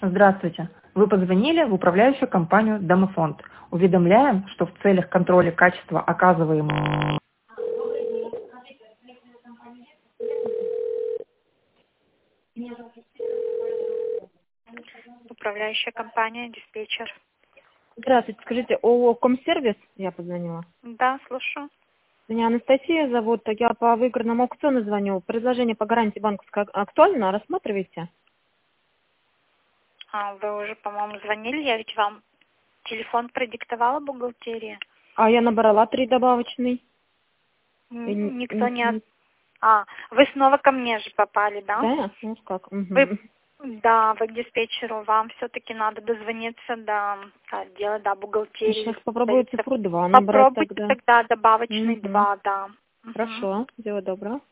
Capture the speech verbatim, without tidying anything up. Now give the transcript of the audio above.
Здравствуйте. Вы позвонили в управляющую компанию «Домофонд». Уведомляем, что в целях контроля качества оказываемого... Управляющая компания, диспетчер. Здравствуйте, скажите, ООО «Комсервис» я позвонила. Да, слушаю. Меня Анастасия зовут, я по выигранному аукциону звоню. Предложение по гарантии банковской актуально, рассматриваете? А, вы уже, по-моему, звонили, я ведь вам телефон продиктовала бухгалтерия. А я набрала три добавочный. И Н- н- Никто н- не... от- н- А, вы снова ко мне же попали, да? Да? Ну как? Вы... Мгм. Да, вы к диспетчеру, вам все-таки надо дозвониться до отдела, да, бухгалтерии. Сейчас попробую цифру два набрать Попробуйте тогда. тогда добавочный Мгм. два, да. Мгм. Хорошо, всего доброго.